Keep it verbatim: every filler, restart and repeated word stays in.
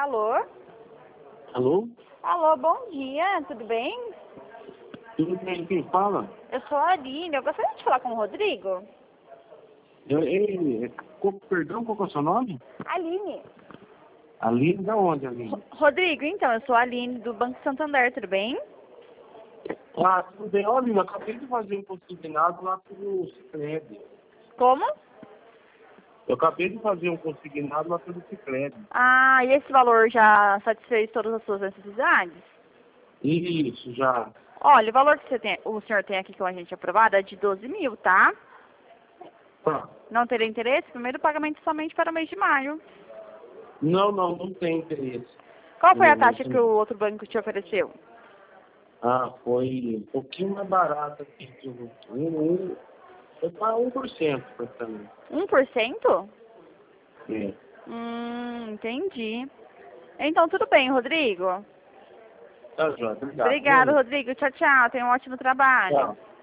Alô? Alô? Alô, bom dia, tudo bem? Tudo bem? Quem fala? Eu sou a Aline, eu gostaria de falar com o Rodrigo. Eu, ele, co- perdão, qual que é o seu nome? Aline. Aline, da onde, Aline? Ro- Rodrigo, então, eu sou a Aline do Banco Santander, tudo bem? Ah, tudo bem. Olha, eu acabei de fazer um consignado lá pelo Cicred. Como? Eu acabei de fazer um consignado lá pelo Cicred. Ah, e esse valor já satisfez todas as suas necessidades? Isso, já. Olha, o valor que você tem, o senhor tem aqui com a gente aprovado é de doze mil, tá? Tá. Não teria interesse? Primeiro pagamento somente para o mês de maio. Não, não, não tem interesse. Qual foi a Não, não taxa tem. que o outro banco te ofereceu? Ah, foi um pouquinho mais barato aqui. que o- Um, um, foi para um por cento, praticamente. um por cento? É. Hum, entendi. Então, tudo bem, Rodrigo. Tá, Jó. Obrigado. Obrigado, Viu? Rodrigo. Tchau, tchau. Tenha um ótimo trabalho. Tchau.